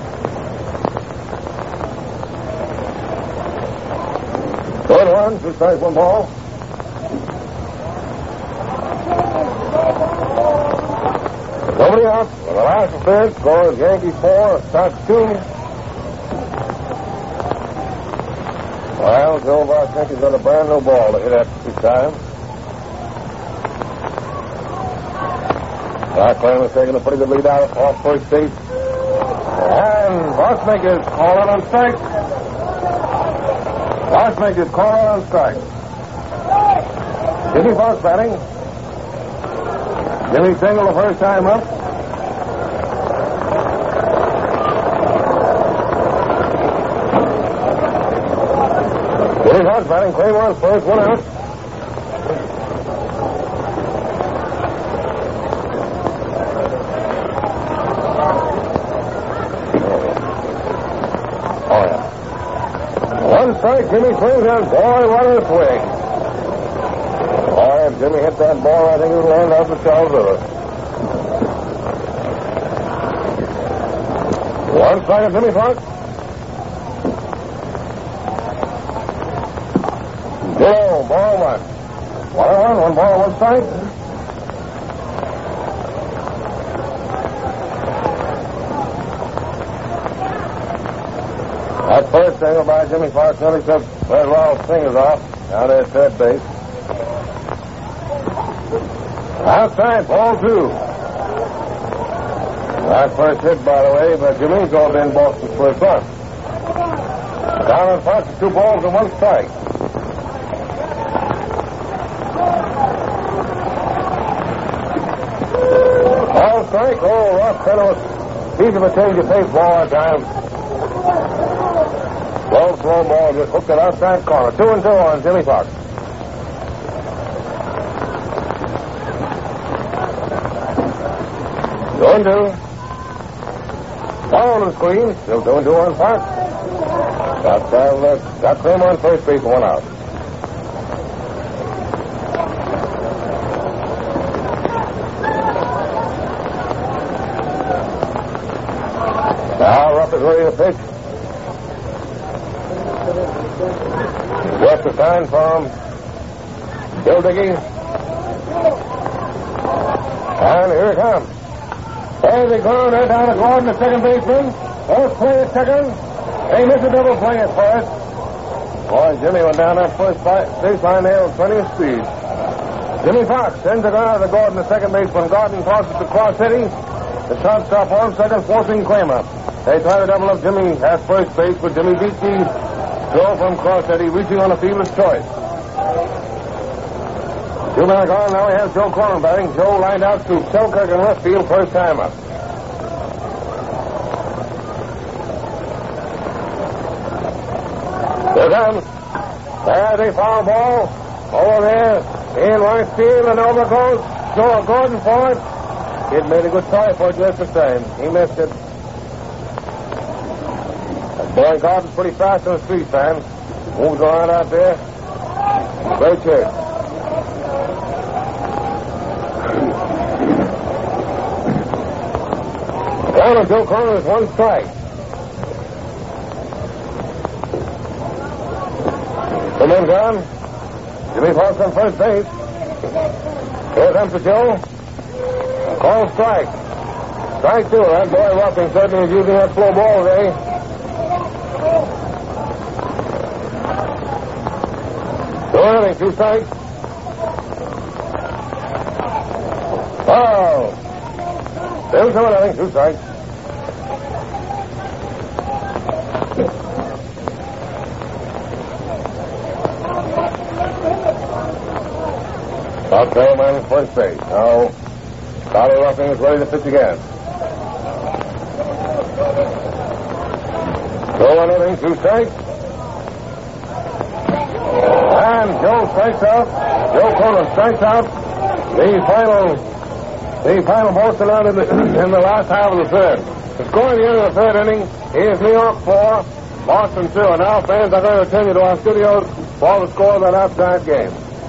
Good one, 2 strikes, 1 ball. Nobody out. On the last of third, scores Yankees 4, Sox 2. Well, Joe Bosnick has got a brand new ball to hit after 2 times. Doc Kramer's taking a pretty good lead out off first base. And Bosnick is called out on strike. Bosnick is called out on strike. Jimmy Fox batting. Jimmy single the first time up. Jimmy Fox batting. Kramer on first, 1 out. Strike, Jimmy swings and boy, what a swing. Boy, if Jimmy hit that ball, I think it would land out the Charles River. 1 strike of Jimmy Fox. Joe, ball 1. 1-1, 1 ball, 1 strike. That first single by Jimmy Fox nearly took Fred Rawls' fingers off out there at third base. Outside, ball 2. That first hit, by the way, but Jimmy's going to be in Boston's first run. Down on Fox, 2 balls and 1 strike. Ball strike, oh, Rough said it was easy to change your pace ball that time. Slow ball, just hooked it outside corner. 2-2 on Jimmy Fox. 2-2. Ball on the screen. Still 2-2 on Fox. Got Kramer on first base, 1 out. Now Ruff is ready to pitch. Just a sign from Bill Dickey. And here it comes. There's a ground right down to Gordon, the second baseman. Both play at second. They miss a double play at first. Boy, Jimmy went down that first baseline there with plenty of speed. Jimmy Fox sends it out to Gordon, the second baseman. Gordon tosses to Cross-City. The shortstop on second, forcing Kramer. They try to double up Jimmy at first base, but Jimmy beats the throw from Cross-City, reaching on a fielder's choice. 2 minutes gone, now we have Joe Cronin batting. Joe lined out to Selkirk in left field, first time up. Here comes. There's a foul ball over there in right field, and over goes Joe Gordon for it. Kid made a good try for it just this time. He missed it. Boy Gordon's pretty fast on the street, man. Moves around out there. Great chase. Down on Joe Corner is one strike. Come in, John. Jimmy Fox on first base. Here comes to Joe. Call strike. Strike two. That boy Ruffing certainly is using that slow ball today. Running, 2 strikes. Oh. Still 2-0, 2 strikes. Outfield man at first base. Now, Charlie Ruffing is ready to pitch again. 2-0, 2 strikes. And Joe strikes out. Joe Cronin strikes out. The final Boston out in the last half of the third. The score at the end of the third inning is New York 4, Boston 2. And now fans are going to attend you to our studios for the score of that outside game.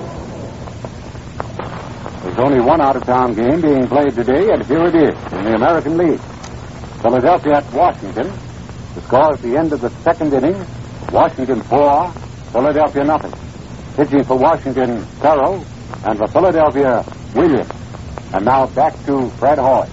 There's only one out-of-town game being played today, and here it is in the American League. Philadelphia at Washington. The score at the end of the second inning, Washington 4, Philadelphia nothing. Pitching for Washington, Terrell, and for Philadelphia, Williams. And now back to Fred Hoy.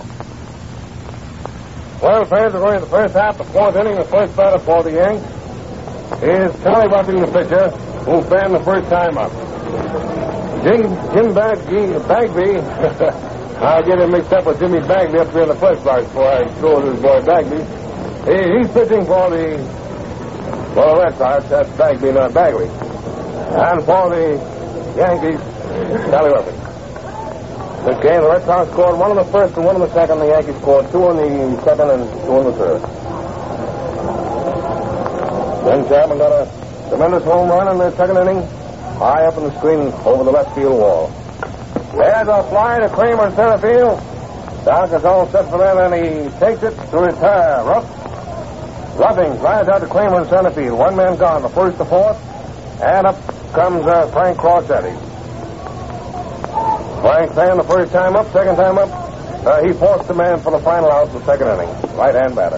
Well, fans are going to the first half of the fourth inning. The first batter for the Yanks is Charlie Ruffing, the pitcher, who fanned the first time up. Jim Bagby, I'll get him mixed up with Jimmy Bagby up there in the first box before I throw to his boy Bagby. He's pitching for the Red Sox. That's Bagby, not Bagby. And for the Yankees, Charlie Ruffing. This game, the Red Sox scored 1 in the first and 1 in the second. The Yankees scored 2 in the second and 2 in the third. Ben Chapman got a tremendous home run in the second inning, high up in the screen over the left field wall. There's a fly to Kramer in center field. Doc is all set for that, and he takes it to retire. Ruffing flies out to Kramer in center field. 1 man gone, the first to fourth, and up comes Frank Crossetti. Frank fanned the first time up, second time up. He forced the man for the final out in the second inning. Right-hand batter.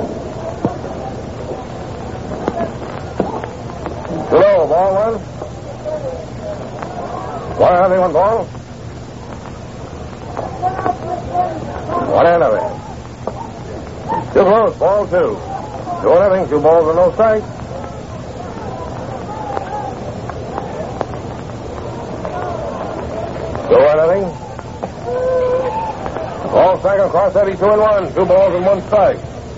Hello, ball 1. 1 ball. 1-0. Too close, ball 2. 2-0, 2 balls and no strikes. Ball second, Crossetti 2-1. 2 balls and 1 strike.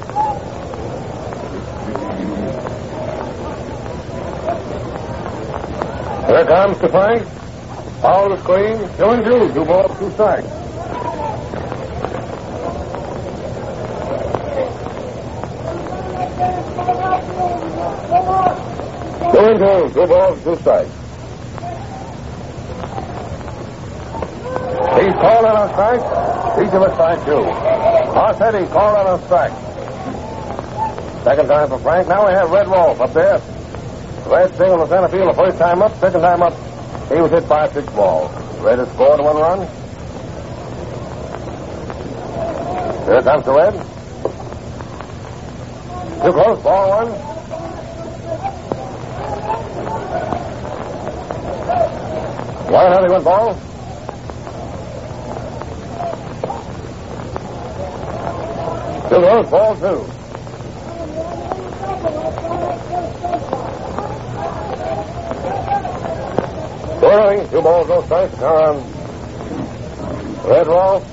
Here comes to Frank. Foul the screen. 2-2. 2 balls, 2 strikes. Two balls, 2 strikes. He's called on a strike. Each of us strike 2. Crossetti called on a strike. Second time for Frank. Now we have Red Rolfe up there. Red single to center field the first time up. Second time up, he was hit by a 6 ball. Red has scored 1 run. Here comes the Red. Too close, ball 1. One ball. Too close, ball 2. Early, 2 balls, no strikes. Now on Red Rolfe.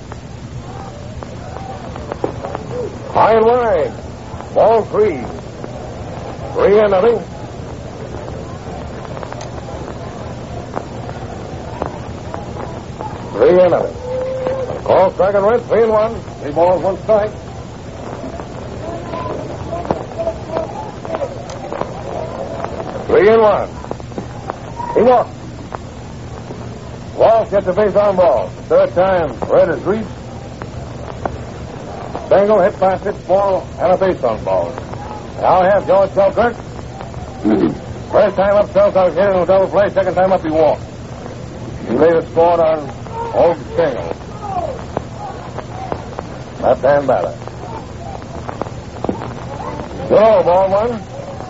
High and wide. Ball 3. 3-0. 3-0. Call second Red, 3-1. 3 balls, 1 strike. Three and 1. He walks. Walsh gets a base on ball. Third time, Red is reached. Single hit by 6 ball and a base on ball. Now we have George Selkirk. First time up, Selkirk hit in a double play. Second time up, he walked. He later scored on Old Shingle. Left-hand batter. Go, ball one.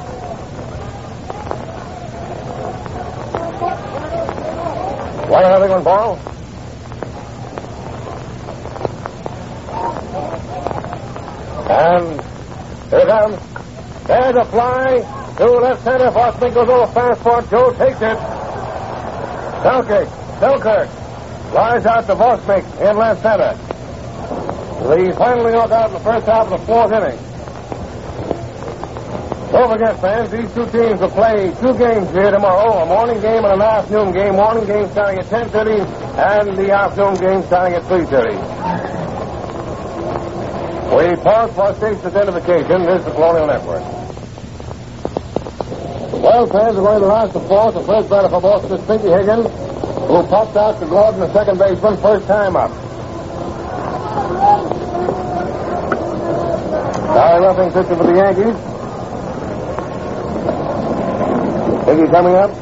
One another one ball. And here it comes. There's a fly to left center. Vosmik goes over fast for it. Joe takes it. Selkirk flies out to Vosmik in left center. The final knockout in the first half of the fourth inning. Don't forget, fans, these two teams will play two games here tomorrow, a morning game and an afternoon game. Morning game starting at 10:30 and the afternoon game starting at 3:30. We pause for station identification. This is the Colonial Network. Well, fans, we're going to launch the fourth. The first batter for Boston is Pinky Higgins, who popped out to Gordon, the second baseman, first time up. Larry Ruffing pitching for the Yankees. Higgins coming up.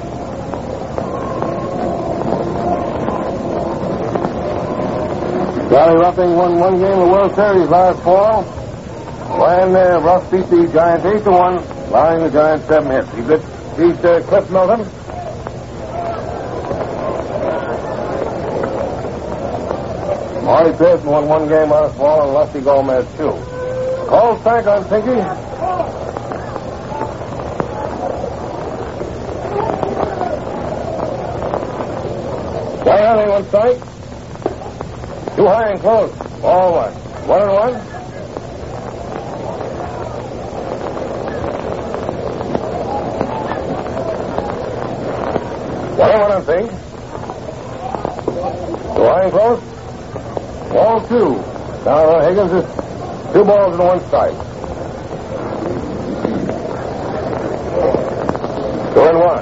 Larry Ruffing won one game of the World Series last fall when Ruff beat the Giants 8-1, allowing the Giants 7 hits. He beat Cliff Milton. Marty Pearson won one game last fall and Lefty Gomez 2. Call strike on Pinky. One strike. Too high and close. Ball one. 1-1. One on Pink. Too high and close. Ball two. Now Higgins is 2 balls and 1 strike. 2-1.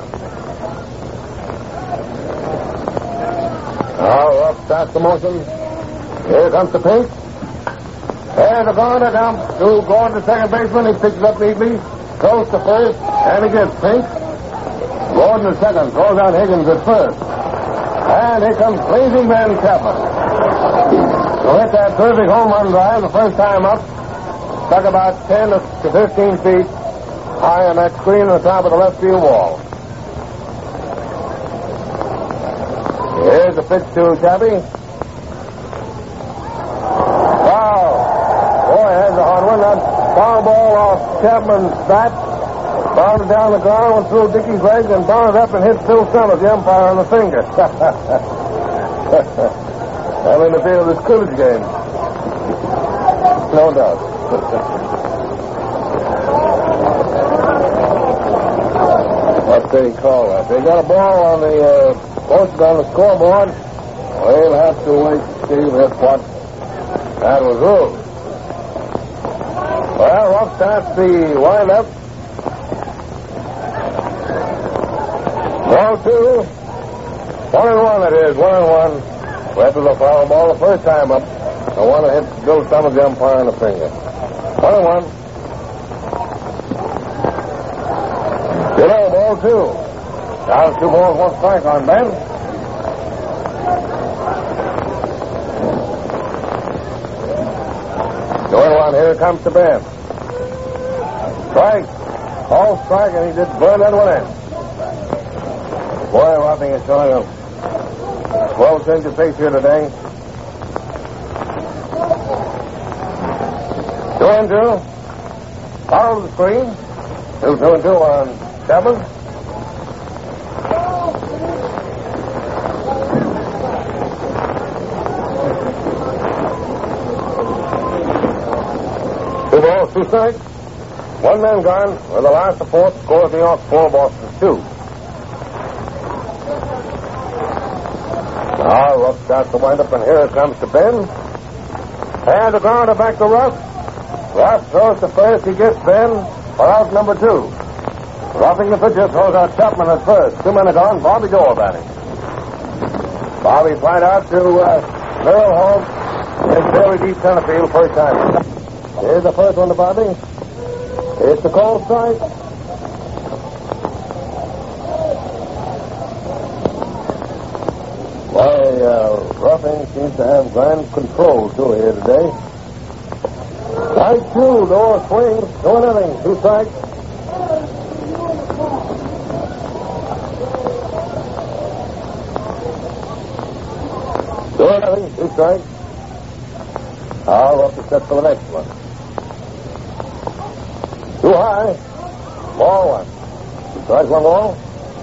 Now Ruff starts the motion. Here comes the Pink. And the corner down to Gordon, the second baseman. He picks it up neatly. Goes to first. And he gets Pink. Gordon the second. Throws out Higgins at first. And here comes Blazing Man Chapman. So hit that terrific home run drive the first time up. Stuck about 10 to 15 feet high on that screen on the top of the left field wall. Here's the pitch to Chappie. Wow. Boy, that's a hard one. That foul ball off Chapman's bat. Bounded down the ground, went through Dickey's legs, and bounded up and hit Phil Summers, the umpire, on the finger. That'll interfere with the scrimmage game. No doubt. What they call that? They got a ball on the posted on the scoreboard. We'll have to wait to see if what that was ruled. Well, Ruff starts the windup. Ball two. 1-1 it is. 1-1. Went to the foul ball the first time up. The one that hit Bill Summers, the umpire, on the finger. 1-1. Ball two. Now 2 balls, 1 strike on Ben. Going on, here comes to Ben. Strike. Ball strike, and he just burned that one in. Boy, Ruffing is showing a 12 change of pace here today. 2-2. Follow the screen. 2-2 on Chapman. Two balls, 2 strikes. 1 man gone. With the last of 4th, scores New York 4, Boston 2. Now Ruff starts to wind up, and here it comes to Ben. And the grounder back to Ruff. Ruff throws to first. He gets Ben for out number 2. Roughing the pitcher, throws out Chapman at first. 2 men are gone. Bobby Dole batting. Bobby flied out to Merrill Hall in very deep center field first time. Here's the first one to Bobby. It's the call strike? Why, Roughing seems to have grand control, too, here today. Strike two, door swings, no nothing, 2 strikes. Door nothing, 2 strikes. I'll have to set for the next one. Too high. Ball 1. Strike 1 ball.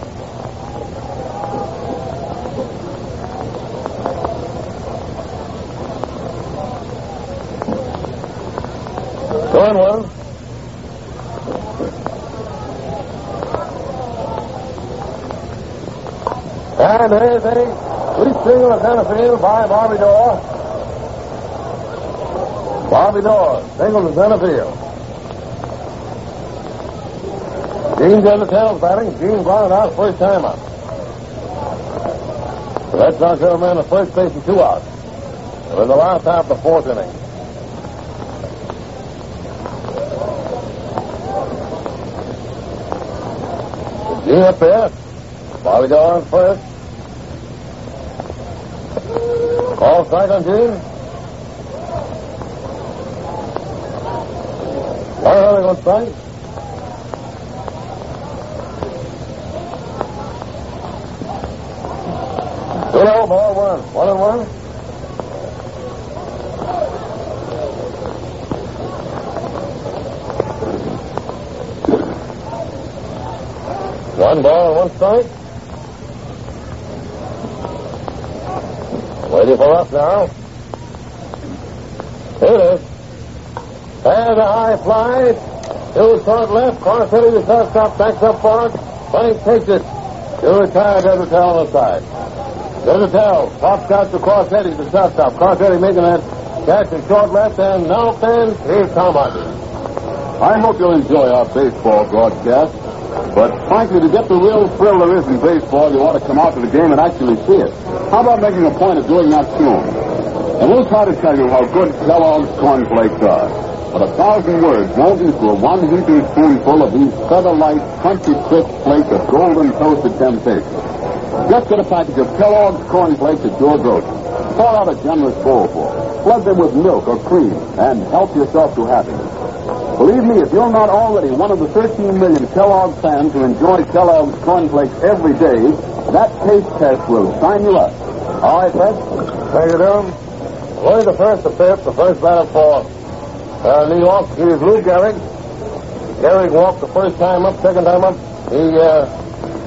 Going 1. And there's a sweet single in center field by Bobby Dorr. Bobby Dorr, single to center field. Gene Gentle's batting. Gene grounded out first time up. The Red Sox have a man at first base and 2 outs. It was the last half of the 4th inning. Gene up there. Bobby Dorr on first. Call strike on Gene. One strike. Ball 1. 1-1. One ball and 1 strike. Waiting for up now. Here it is. And a high fly. 2 short left. Corsetti, the shortstop, backs up for it. Frank takes it. To retire Desertel on the side. Desertel pops out to Corsetti, the shortstop. Corsetti making that catch in short left, and now then, here's Tom Hodges. I hope you'll enjoy our baseball broadcast. But frankly, to get the real thrill there is in baseball, you ought to come out to the game and actually see it. How about making a point of doing that soon? And we'll try to tell you how good Kellogg's cornflakes are. But 1,000 words won't equal 1 heaping spoonful of these feather-light, crunchy crisp flakes of golden toasted temptation. Just get a package of Kellogg's cornflakes at your grocery. Pour out a generous bowlful. Flood them with milk or cream, and help yourself to happiness. Believe me, if you're not already one of the 13 million Kellogg fans who enjoy Kellogg's cornflakes every day, that taste test will sign you up. All right, Fred? How you doing? Only the first to 5th, the first batter for New York. Here's Lou Gehrig. Gehrig walked the first time up, second time up. He